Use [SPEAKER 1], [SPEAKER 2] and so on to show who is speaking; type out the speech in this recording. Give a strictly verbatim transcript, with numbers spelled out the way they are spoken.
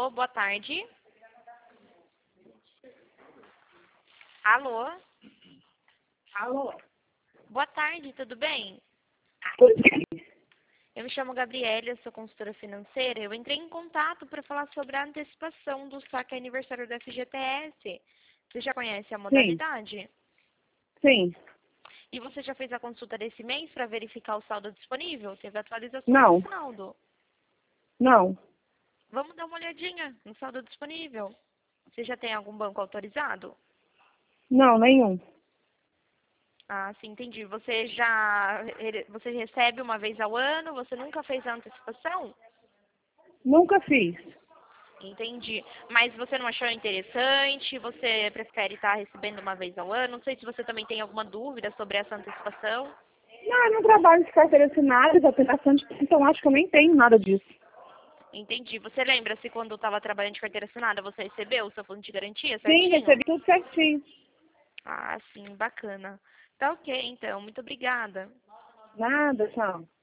[SPEAKER 1] Alô, boa tarde. Alô,
[SPEAKER 2] Alô?
[SPEAKER 1] boa tarde, tudo bem?
[SPEAKER 2] Tudo bem?
[SPEAKER 1] Eu me chamo Gabriela, eu sou consultora financeira. Eu entrei em contato para falar sobre a antecipação do saque aniversário do F G T S. Você já conhece a
[SPEAKER 2] Sim,
[SPEAKER 1] modalidade?
[SPEAKER 2] sim.
[SPEAKER 1] E você já fez a consulta desse mês para verificar o saldo disponível? Teve atualizações
[SPEAKER 2] Não,
[SPEAKER 1] do saldo.
[SPEAKER 2] não,
[SPEAKER 1] Vamos dar uma olhadinha no saldo disponível. Você já tem algum banco autorizado?
[SPEAKER 2] não, nenhum.
[SPEAKER 1] Ah, sim, entendi. Você já você recebe uma vez ao ano? Você nunca fez a antecipação?
[SPEAKER 2] Nunca fiz.
[SPEAKER 1] Entendi. Mas você não achou interessante? Você prefere estar recebendo uma vez ao ano? Não sei se você também tem alguma dúvida sobre essa antecipação.
[SPEAKER 2] Não, eu não trabalho de carteira assinada, já tem bastante tempo, então acho que eu nem tenho nada disso.
[SPEAKER 1] Entendi. Você lembra se quando estava trabalhando de carteira assinada você recebeu o seu fundo de garantia
[SPEAKER 2] Sim,
[SPEAKER 1] certinho?
[SPEAKER 2] recebi tudo certinho.
[SPEAKER 1] Ah, sim, bacana. Tá ok, então. Muito obrigada.
[SPEAKER 2] Nada, tchau.